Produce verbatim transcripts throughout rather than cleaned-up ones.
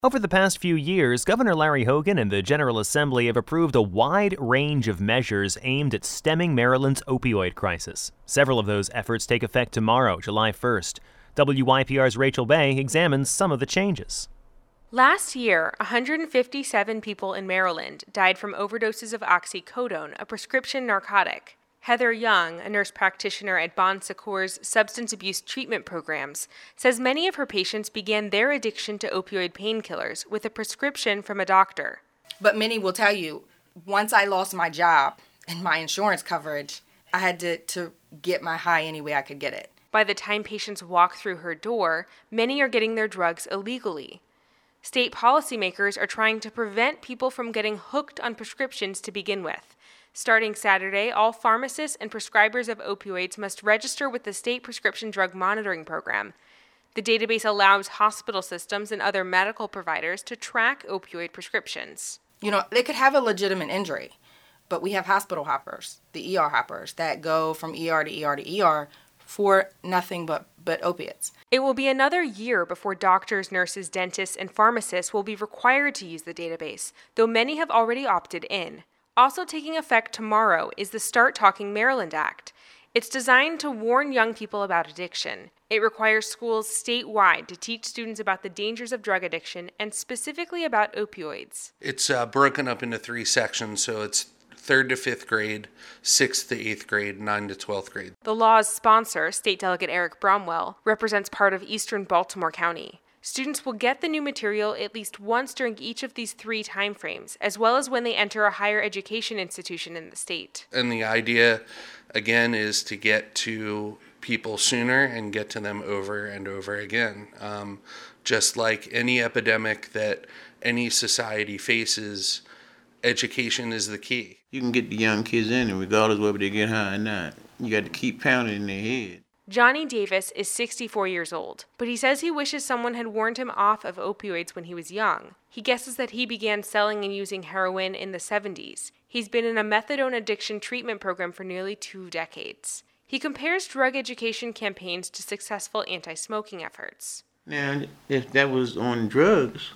Over the past few years, Governor Larry Hogan and the General Assembly have approved a wide range of measures aimed at stemming Maryland's opioid crisis. Several of those efforts take effect tomorrow, July first. W Y P R's Rachel Bay examines some of the changes. Last year, one hundred fifty-seven people in Maryland died from overdoses of oxycodone, a prescription narcotic. Heather Young, a nurse practitioner at Bon Secours substance abuse treatment programs, says many of her patients began their addiction to opioid painkillers with a prescription from a doctor. But many will tell you, once I lost my job and my insurance coverage, I had to, to get my high any way I could get it. By the time patients walk through her door, many are getting their drugs illegally. State policymakers are trying to prevent people from getting hooked on prescriptions to begin with. Starting Saturday, all pharmacists and prescribers of opioids must register with the State Prescription Drug Monitoring Program. The database allows hospital systems and other medical providers to track opioid prescriptions. You know, they could have a legitimate injury, but we have hospital hoppers, the E R hoppers, that go from E R to E R to E R for nothing but, but opiates. It will be another year before doctors, nurses, dentists, and pharmacists will be required to use the database, though many have already opted in. Also taking effect tomorrow is the Start Talking Maryland Act. It's designed to warn young people about addiction. It requires schools statewide to teach students about the dangers of drug addiction and specifically about opioids. It's uh, broken up into three sections, so it's third to fifth grade, sixth to eighth grade, ninth to twelfth grade. The law's sponsor, State Delegate Eric Bromwell, represents part of eastern Baltimore County. Students will get the new material at least once during each of these three timeframes, as well as when they enter a higher education institution in the state. And the idea, again, is to get to people sooner and get to them over and over again. Um, just like any epidemic that any society faces, education is the key. You can get the young kids in, and regardless whether they get high or not, you got to keep pounding in their head. Johnny Davis is sixty-four years old, but he says he wishes someone had warned him off of opioids when he was young. He guesses that he began selling and using heroin in the seventies. He's been in a methadone addiction treatment program for nearly two decades. He compares drug education campaigns to successful anti-smoking efforts. Now, if that was on drugs,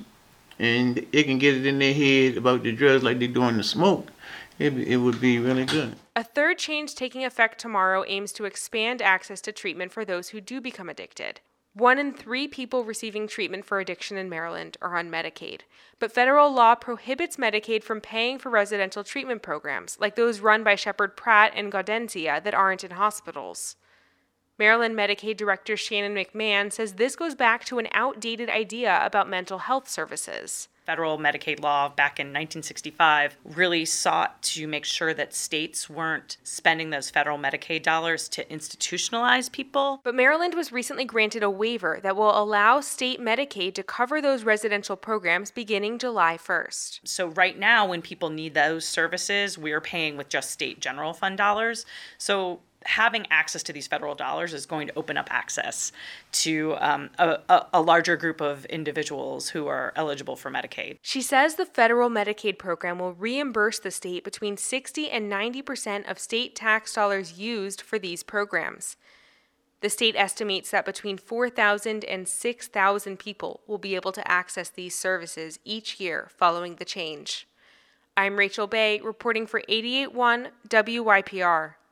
and it can get it in their head about the drugs like they're doing the smoke, it, it would be really good. A third change taking effect tomorrow aims to expand access to treatment for those who do become addicted. One in three people receiving treatment for addiction in Maryland are on Medicaid, but federal law prohibits Medicaid from paying for residential treatment programs, like those run by Sheppard Pratt and Gaudentia that aren't in hospitals. Maryland Medicaid Director Shannon McMahon says this goes back to an outdated idea about mental health services. Federal Medicaid law back in nineteen sixty-five really sought to make sure that states weren't spending those federal Medicaid dollars to institutionalize people. But Maryland was recently granted a waiver that will allow state Medicaid to cover those residential programs beginning July first. So right now, when people need those services, we're paying with just state general fund dollars. So having access to these federal dollars is going to open up access to um, a, a, a larger group of individuals who are eligible for Medicaid. She says the federal Medicaid program will reimburse the state between sixty and ninety percent of state tax dollars used for these programs. The state estimates that between four thousand and six thousand people will be able to access these services each year following the change. I'm Rachel Bay, reporting for eighty-eight point one W Y P R.